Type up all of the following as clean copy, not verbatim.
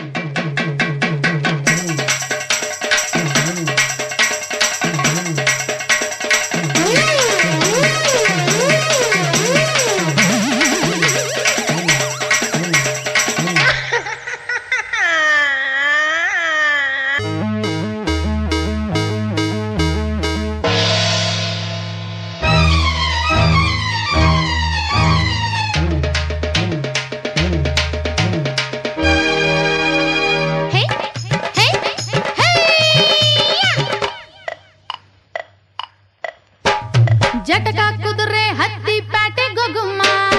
ಜಟಕ ಕುದುರೆ ಹತ್ತಿ ಪ್ಯಾಟೆ ಗೊಗುಮ್ಮ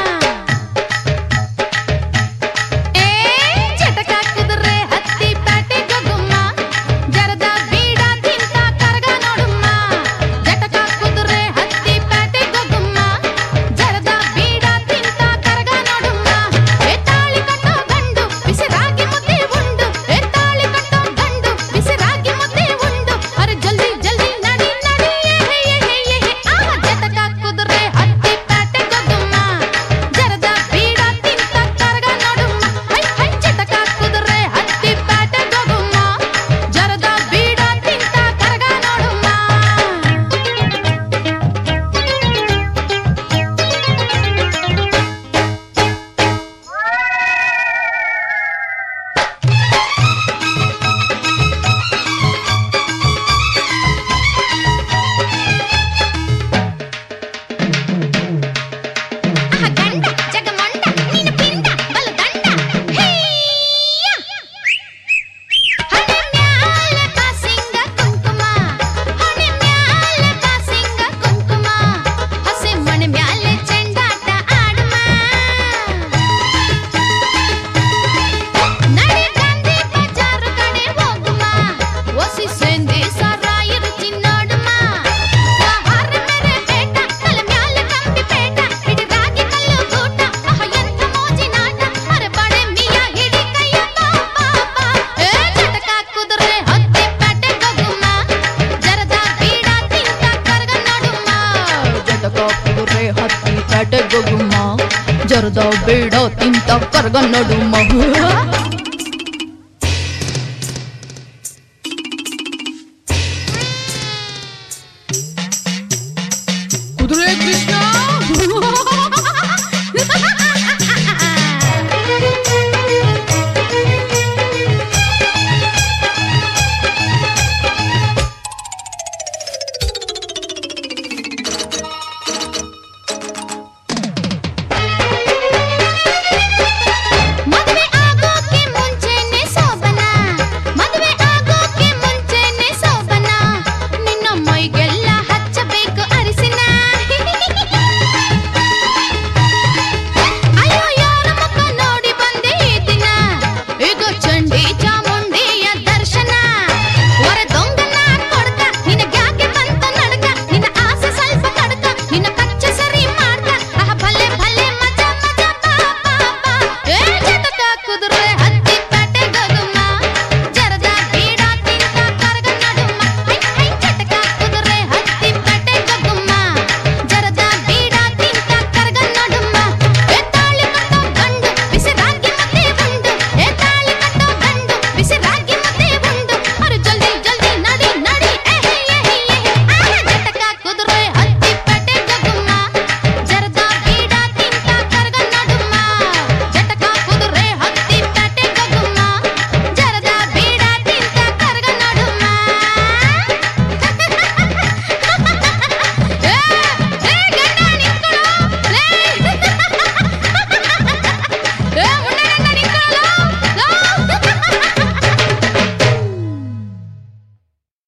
ಜಟಕ ಕುದುರೆ ಹತ್ತಿ ಪ್ಯಾಟೆ ಗೊಗುಮ್ಮ ಜರದ ಬೀಡ ತಿಂತ ಕರಗ ನೋಡುಮ್ಮ ಜಟಕ ಕುದುರೆ ಹತ್ತಿ ಪ್ಯಾಟೆ ಗೊಗುಮ್ಮ ಜರದ ಬೀಡ ತಿಂತ ಕರಗ ನೋಡುಮ್ಮ ತಾಳಿ ಕಟ್ಟೋ ಗಂಡು ಬಿಸಿರಾಗಿ ಮುದ್ದೆ ಉಂಡು ತಾಳಿ ಕಟ್ಟೋ ಗಂಡು ಬಿಸಿರಾಗಿ ಮುದ್ದೆ ಉಂಡು ಅರೆ ಜಲ್ದಿ ಜಲ್ದಿ ನಡಿ ನಡಿ ಜಟಕ ಕುದುರೆ ಹತ್ತಿ ಪ್ಯಾಟೆ ಗೊಗುಮ್ಮ ಜರದ ಬೀಡ ತಿಂತ ಕರಗ ನೋಡುಮ್ಮ ಹೈ ಹೈ ಜಟಕ ಕುದುರೆ ಹತ್ತಿ ಪ್ಯಾಟೆ ಗೊಗುಮ್ಮ ಜರದ ಬೀಡ ತಿಂತ ಕರಗ ನೋಡುಮ್ಮ ಗಂಡ ಜಗಮಂಡ ನೀನು ಪಿಂಡ ಬಲು ದಂಡ ಹೇಯ್ಯ ಹಣೆ ಮ್ಯಾಲೆ ಕಾಸಿಂಗ ಕುಂಕುಮ ಹಣೆ ಮ್ಯಾಲೆ ಕಾಸಿಂಗ ಕುಂಕುಮ ಹಸೆ ಮಣೆ ಮ್ಯಾಲೆ ಚೆಂಡಾಟ ಆಡುಮ ನಡೆ ಗಾಂಧಿ ಬಜಾರು ಕಡೆ ಹೋಗುಮ ಒಸಿ ಸೇಂದಿ ಸಾರಾಯಿರು ಚಿನ್ನೋಡುಮ ಹಾರ ಮೇರೆ ಬೇಟ ತಲೆ ಮ್ಯಾಲೆ ಕಂಬಿ ಪೇಟ ಹಿಡಿದಾಗಿ ಕಲ್ಲು ಗೂಟ ಎಂಥ ಮೋಜಿನಾಟ ಅರೆ ಬಡೆ ಮಿಯ ಹಿಡಿ ಕೈಯ ಬಾಬಾ ಜಟಕ ಕುದುರೆ ಹತ್ತಿ ಪ್ಯಾಟೆ ಗೊಗುಮ್ಮ ಜರದ ಬೀಡ ತಿಂತ ಕರಗ ನೋಡುಮ್ಮ ಜಟಕ ಕುದುರೆ ಹತ್ತಿ ಪ್ಯಾಟೆ ಗೊಗುಮ್ಮ ಜರದ ಬೀಡ ತಿಂತ ಕರಗ ನೋಡುಮ್ಮ